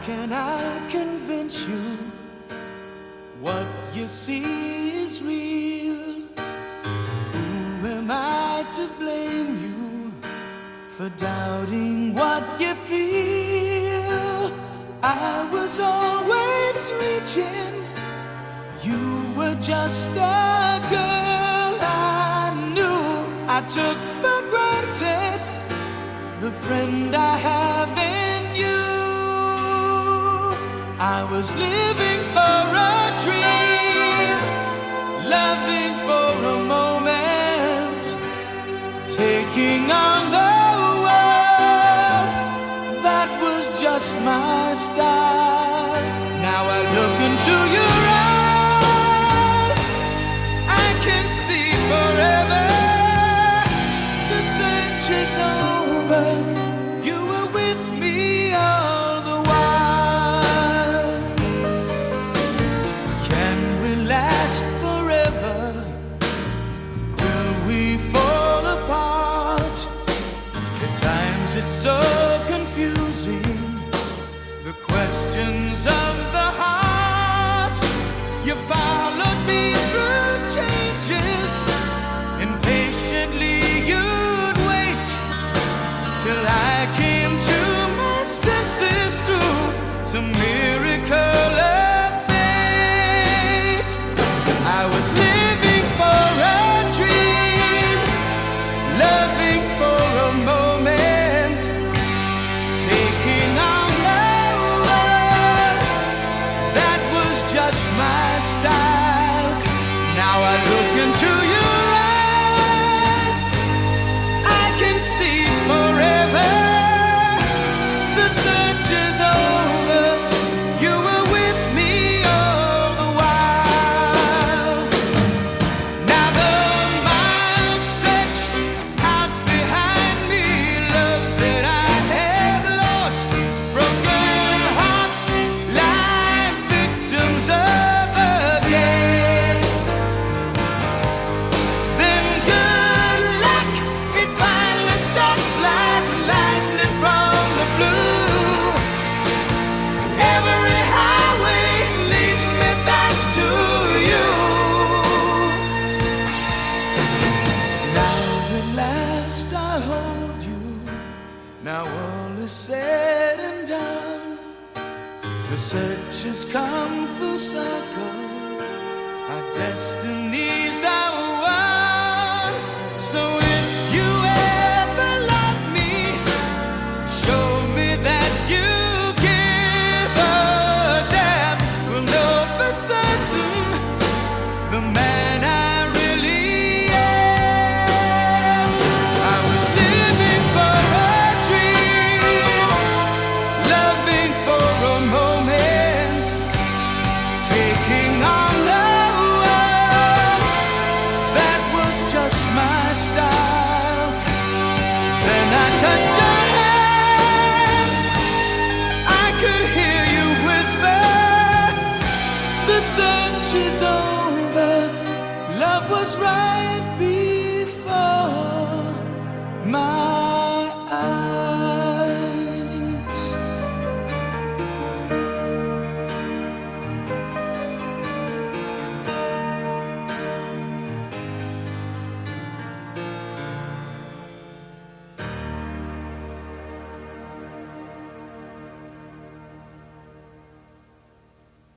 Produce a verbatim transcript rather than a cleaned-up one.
can I convince you what you see is real? Who am I to blame you for doubting what you feel? I was always reaching, you were just a girl I knew. I took for granted the friend I have in you. I was living for a dream, loving for a moment, taking on the world. That was just my style. Now I look into your eyes, I can see forever. The search is over, you were with me all the while. Can we last forever? Will we fall apart? At times it's so confusing, the questions of the heart. You followed me through changes, impatiently you'd wait till I came to my senses through some miracle of fate. I was living for a dream, loving for a moment, taking on the world. That was just my style. Now I look into your eyes, I can see forever. The search is over, you were with me all the while. Now the miles stretch out behind me, loves that I have lost, broken hearts lie victims of again. Then good luck, it finally struck like lightning from the blue. Every highway's leading me back to you. Now at last I hold you, now all is said and done. The search has come full circle, our destinies are one. So if you ever love me, show me that you give a damn. We'll know for certain the man I really am. I was living for a dream, loving for a moment, taking on the world. That was just my style. Then I touched your hand, I could hear you whisper, the search is over, love was right.